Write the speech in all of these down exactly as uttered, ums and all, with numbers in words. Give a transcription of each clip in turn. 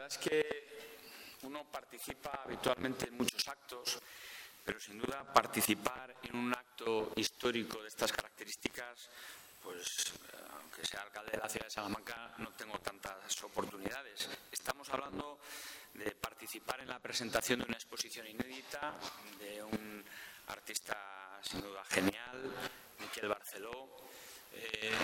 verdad es que uno participa habitualmente en muchos actos, pero sin duda participar en un acto histórico de estas características, pues aunque sea alcalde de la ciudad de Salamanca, no tengo tantas oportunidades. Estamos hablando de participar en la presentación de una exposición inédita de un artista sin duda genial, Miquel Barceló. Eh,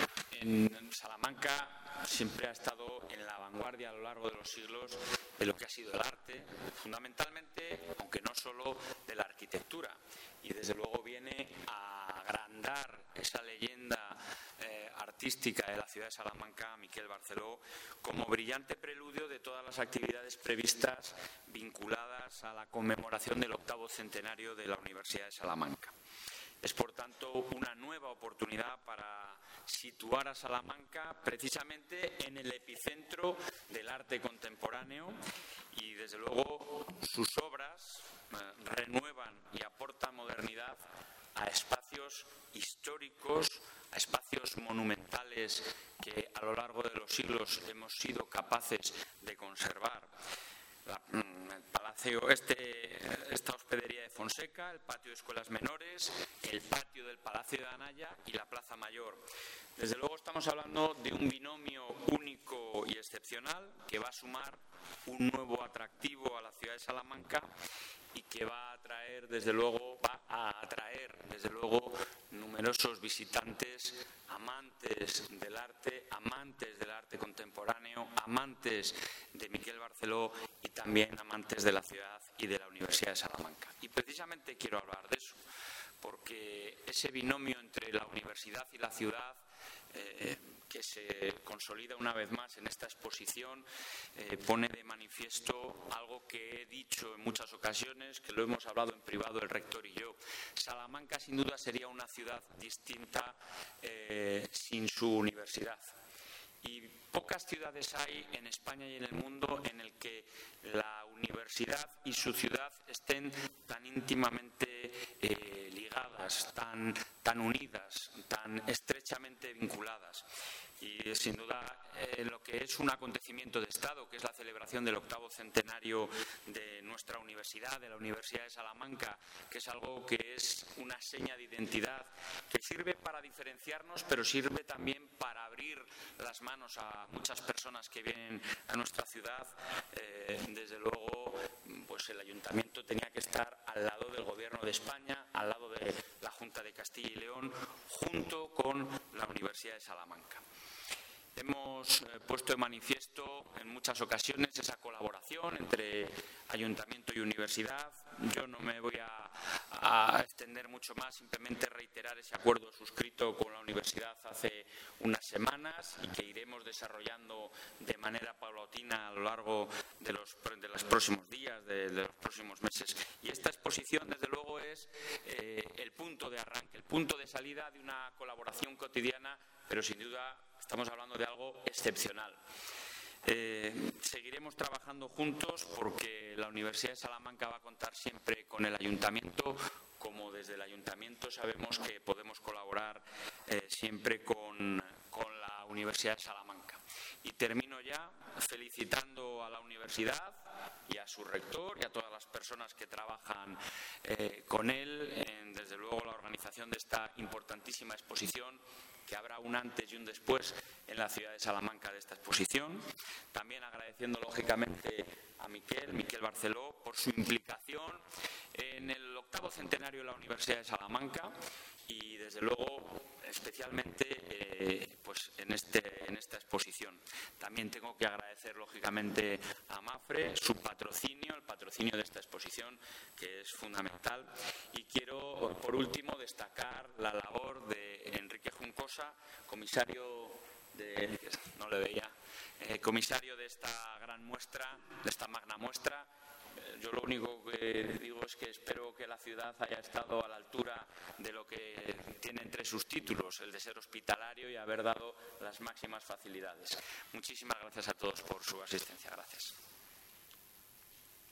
en Salamanca siempre ha estado en la vanguardia a lo largo de los siglos de lo que ha sido el arte, fundamentalmente, aunque no solo de la arquitectura, y desde luego viene a agrandar esa leyenda eh, artística de la ciudad de Salamanca, Miquel Barceló, como brillante preludio de todas las actividades previstas vinculadas a la conmemoración del octavo centenario de la Universidad de Salamanca. Es, por tanto, una nueva oportunidad para situar a Salamanca precisamente en el epicentro del arte contemporáneo y, desde luego, sus obras eh, renuevan y aportan modernidad a espacios históricos, a espacios monumentales que a lo largo de los siglos hemos sido capaces de conservar. La, el palacio, este, esta hospedería de Fonseca, el patio de escuelas menores, el patio del Palacio de Anaya y la Plaza Mayor. Desde luego estamos hablando de un binomio único y excepcional que va a sumar un nuevo atractivo a la ciudad de Salamanca y que va a atraer, desde luego, va a atraer, desde luego, numerosos visitantes, amantes del arte, amantes del arte contemporáneo, amantes de Miquel Barceló y también amantes de la ciudad y de la Universidad de Salamanca. Y precisamente quiero hablar de eso, porque ese binomio entre la universidad y la ciudad, eh, que se consolida una vez más en esta exposición, eh, pone de manifiesto algo que he dicho en muchas ocasiones, que lo hemos hablado en privado el rector y yo. Salamanca sin duda sería una ciudad distinta eh, sin su universidad. Y pocas ciudades hay en España y en el mundo en el que la universidad y su ciudad estén tan íntimamente eh, ligadas, tan, tan unidas, tan estrechamente vinculadas. Y sin duda eh, lo que es un acontecimiento de Estado, que es la celebración del octavo centenario de nuestra universidad, de la Universidad de Salamanca, que es algo que es una seña de identidad, que sirve para diferenciarnos, pero sirve también para abrir las manos a muchas personas que vienen a nuestra ciudad. Eh, desde luego, pues el Ayuntamiento tenía que estar al lado del Gobierno de España, al lado de la Junta de Castilla y León, junto con la Universidad de Salamanca. Hemos eh, puesto de manifiesto en muchas ocasiones esa colaboración entre ayuntamiento y universidad. Yo no me voy a, a extender mucho más, simplemente reiterar ese acuerdo suscrito con la universidad hace unas semanas y que iremos desarrollando de manera paulatina a lo largo de los, de los próximos días, de, de los próximos meses. Y esta exposición, desde luego, es eh, el punto de arranque, el punto de salida de una colaboración cotidiana, pero sin duda estamos hablando de algo excepcional. Eh, seguiremos trabajando juntos porque la Universidad de Salamanca va a contar siempre con el Ayuntamiento, como desde el Ayuntamiento sabemos que podemos colaborar eh, siempre con, con la Universidad de Salamanca. Y termino ya felicitando a la universidad y a su rector y a todas las personas que trabajan eh, con él en, desde luego, la organización de esta importantísima exposición, que habrá un antes y un después en la ciudad de Salamanca de esta exposición. También agradeciendo, lógicamente, a Miquel, Miquel Barceló, por su implicación en el octavo centenario de la Universidad de Salamanca y, desde luego, especialmente eh, pues en, este, en esta exposición. También tengo que agradecer, lógicamente, a Mafre su patrocinio, el patrocinio de esta exposición, que es fundamental. Y quiero, por último, destacar la labor de Enrique Juncosa, comisario de, no le veía, eh, comisario de esta gran muestra, de esta magna muestra. Yo lo único que digo es que espero que la ciudad haya estado a la altura de lo que tiene entre sus títulos, el de ser hospitalario y haber dado las máximas facilidades. Muchísimas gracias a todos por su asistencia. Gracias.